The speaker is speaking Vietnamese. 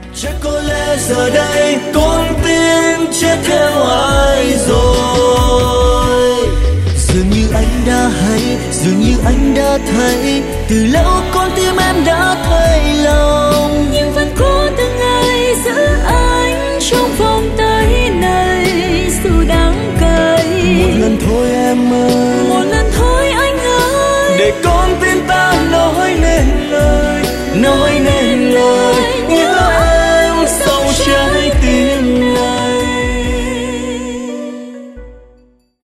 Chắc có lẽ giờ đây con tim chết theo ai rồi. Dường như anh đã hay, dường như anh đã thấy, từ lâu con tim em đã thay lòng. Nhưng vẫn có từng ngày giữ anh trong vòng tay này, dù đáng cay. Một lần thôi em ơi, một lần thôi anh ơi, để con tim ta nói nên lời, nói